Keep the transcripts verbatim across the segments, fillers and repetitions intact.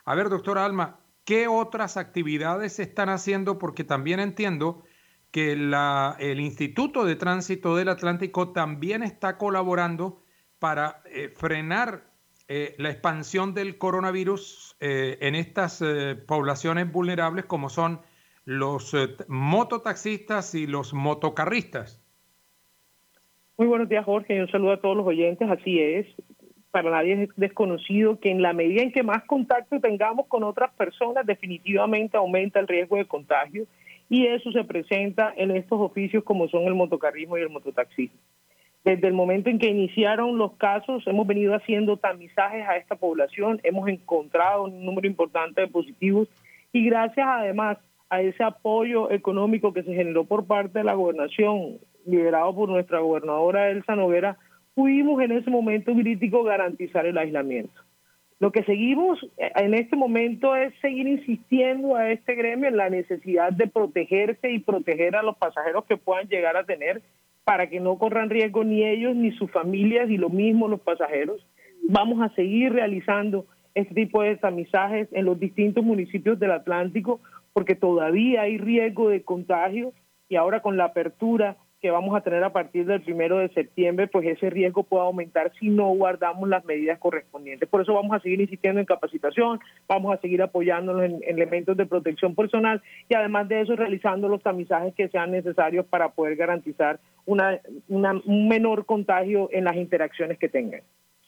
A ver, doctora Alma, ¿qué otras actividades se están haciendo? Porque también entiendo que la, el Instituto de Tránsito del Atlántico también está colaborando para eh, frenar eh, la expansión del coronavirus eh, en estas eh, poblaciones vulnerables como son los eh, mototaxistas y los motocarristas. Muy buenos días, Jorge, y un saludo a todos los oyentes. Así es, para nadie es desconocido que en la medida en que más contacto tengamos con otras personas, definitivamente aumenta el riesgo de contagio, y eso se presenta en estos oficios como son el motocarrismo y el mototaxismo. Desde el momento en que iniciaron los casos, hemos venido haciendo tamizajes a esta población, hemos encontrado un número importante de positivos, y gracias además a ese apoyo económico que se generó por parte de la gobernación, liderado por nuestra gobernadora Elsa Noguera, pudimos en ese momento crítico garantizar el aislamiento. Lo que seguimos en este momento es seguir insistiendo a este gremio en la necesidad de protegerse y proteger a los pasajeros que puedan llegar a tener, para que no corran riesgo ni ellos ni sus familias, y lo mismo los pasajeros. Vamos a seguir realizando este tipo de tamizajes en los distintos municipios del Atlántico, porque todavía hay riesgo de contagio, y ahora con la apertura que vamos a tener a partir del primero de septiembre, pues ese riesgo puede aumentar si no guardamos las medidas correspondientes. Por eso vamos a seguir insistiendo en capacitación, vamos a seguir apoyándonos en, en elementos de protección personal, y además de eso realizando los tamizajes que sean necesarios para poder garantizar una, una, un menor contagio en las interacciones que tengan.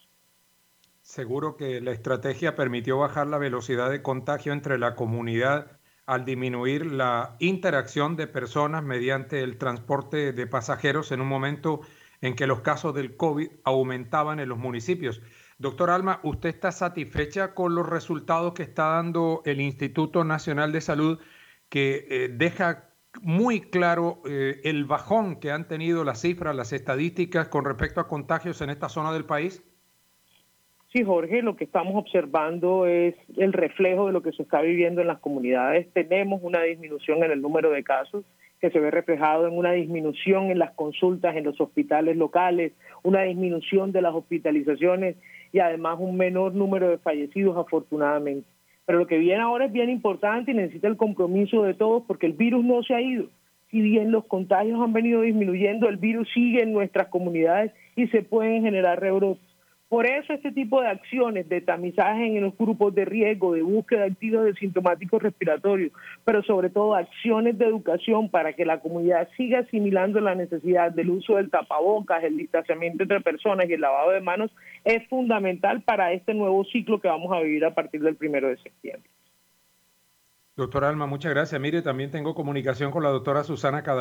Seguro que la estrategia permitió bajar la velocidad de contagio entre la comunidad al disminuir la interacción de personas mediante el transporte de pasajeros en un momento en que los casos del COVID aumentaban en los municipios. Doctor Alma, ¿usted está satisfecha con los resultados que está dando el Instituto Nacional de Salud, que eh, deja muy claro eh, el bajón que han tenido las cifras, las estadísticas con respecto a contagios en esta zona del país? Sí, Jorge, lo que estamos observando es el reflejo de lo que se está viviendo en las comunidades. Tenemos una disminución en el número de casos, que se ve reflejado en una disminución en las consultas en los hospitales locales, una disminución de las hospitalizaciones, y además un menor número de fallecidos, afortunadamente. Pero lo que viene ahora es bien importante y necesita el compromiso de todos, porque el virus no se ha ido. Si bien los contagios han venido disminuyendo, el virus sigue en nuestras comunidades y se pueden generar rebrotes. Por eso este tipo de acciones de tamizaje en los grupos de riesgo, de búsqueda activa de sintomáticos respiratorios, pero sobre todo acciones de educación para que la comunidad siga asimilando la necesidad del uso del tapabocas, el distanciamiento entre personas y el lavado de manos, es fundamental para este nuevo ciclo que vamos a vivir a partir del primero de septiembre. Doctora Alma, muchas gracias. Mire, también tengo comunicación con la doctora Susana Cada